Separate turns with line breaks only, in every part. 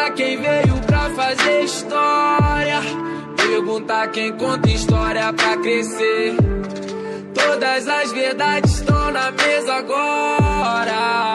Perguntar quem veio pra fazer história. Perguntar quem conta história pra crescer. Todas as verdades estão na mesa agora.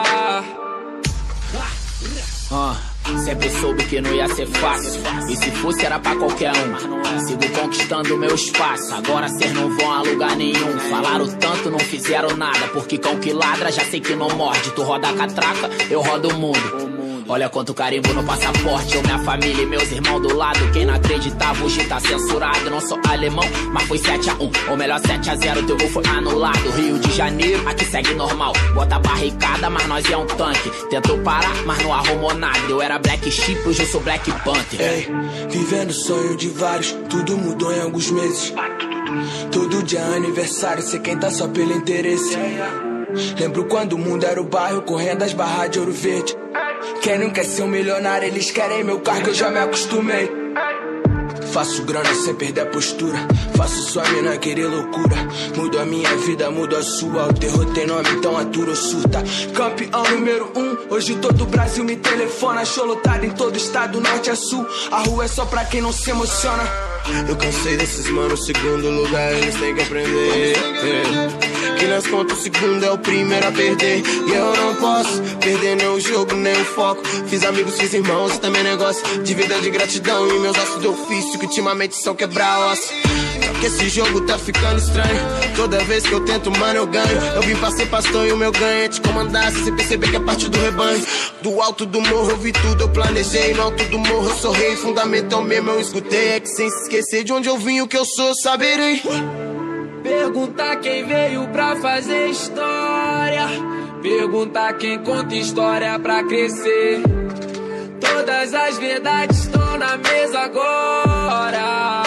Sempre soube que não ia ser fácil. E se fosse era pra qualquer um. Sigo conquistando meu espaço. Agora cês não vão a lugar nenhum. Falaram tanto, não fizeram nada. Porque cão que ladra já sei que não morde. Tu roda a catraca, eu rodo o mundo. Olha quanto carimbo no passaporte. Eu, minha família e meus irmãos do lado. Quem não acreditava hoje tá censurado. Não sou alemão, mas foi 7-1. Ou melhor 7-0, teu gol foi anulado. Rio de Janeiro, aqui segue normal. Bota barricada, mas nós é um tanque. Tentou parar, mas não arrumou nada. Eu era Black Sheep, hoje eu sou Black Panther.
Ei, vivendo o sonho de vários. Tudo mudou em alguns meses. Todo dia é aniversário, sei quem tá só pelo interesse. Lembro quando o mundo era o bairro, correndo as barras de Ouro Verde. Quem não quer ser um milionário, eles querem meu cargo, eu já me acostumei. Faço grana sem perder a postura. Faço sua mina querer loucura. Mudo a minha vida, mudo a sua. O terror tem nome, então atura ou surta. Campeão número 1, hoje todo o Brasil me telefona. Show lotado em todo estado, norte a sul. A rua é só pra quem não se emociona.
Eu cansei desses manos, segundo lugar eles têm que aprender. Que nas contas o segundo é o primeiro a perder. E eu não posso perder nem o jogo, nem o foco. Fiz amigos, fiz irmãos e também negócio de vida de gratidão e meus ossos de ofício que ultimamente são quebrar ossos. Só que esse jogo tá ficando estranho. Toda vez que eu tento, mano, eu ganho. Eu vim pra ser pastor e o meu ganho é te comandar. Se você perceber que é parte do rebanho. Do alto do morro eu vi tudo, eu planejei. No alto do morro eu sou rei. Fundamental mesmo eu escutei. É que sem se esquecer de onde eu vim, o que eu sou, eu saberei.
Perguntar quem veio pra fazer história. Perguntar quem conta história pra crescer. Todas as verdades estão na mesa agora.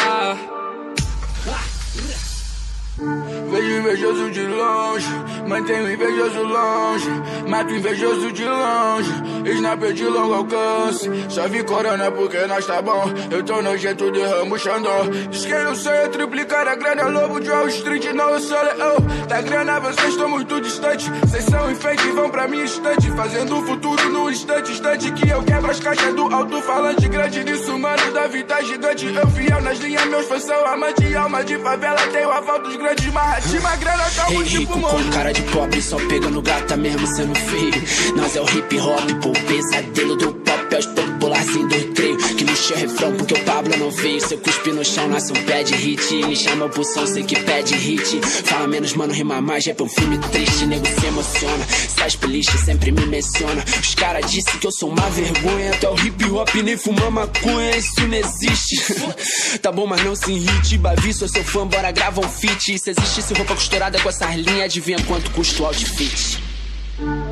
Vejo invejoso de longe, mantenho invejoso longe. Mato invejoso de longe, sniper de longo alcance. Só vi corona porque nós tá bom. Eu tô nojento de ramo Xandão. Diz que não sei eu triplicar a grana. Lobo de Wall Street, não eu sou leão. Da grana vocês estão muito distante. Vocês são enfeite e vão pra minha estante. Fazendo o futuro no instante, instante que eu quebro as caixas do alto-falante. Grande nisso, mano, da vida gigante. Eu fiel nas linhas, meus fãs são amante. Alma de favela, tenho avaltos grandes. Marratima, grana, tá muito
rico com cara de pobre, só pega no gata mesmo sendo feio. Nós é o hip hop, pô, pesadelo do pop. É os popularzinho do trio que não enche refrão porque o Pablo não veio. Se eu cuspe no chão, nasce um pé de hit. Me chama pro som, sei que pede hit. Fala menos, mano, rima mais. É pra um filme triste, nego se emociona. Sai playlist, sempre me menciona. Os caras disse que eu sou uma vergonha. Até o hip hop nem fuma maconha, isso não existe. Tá bom, mas não se irrite. Bavi, sou seu fã, bora grava um feat. Se existisse roupa costurada com essas linhas, adivinha quanto custa o outfit.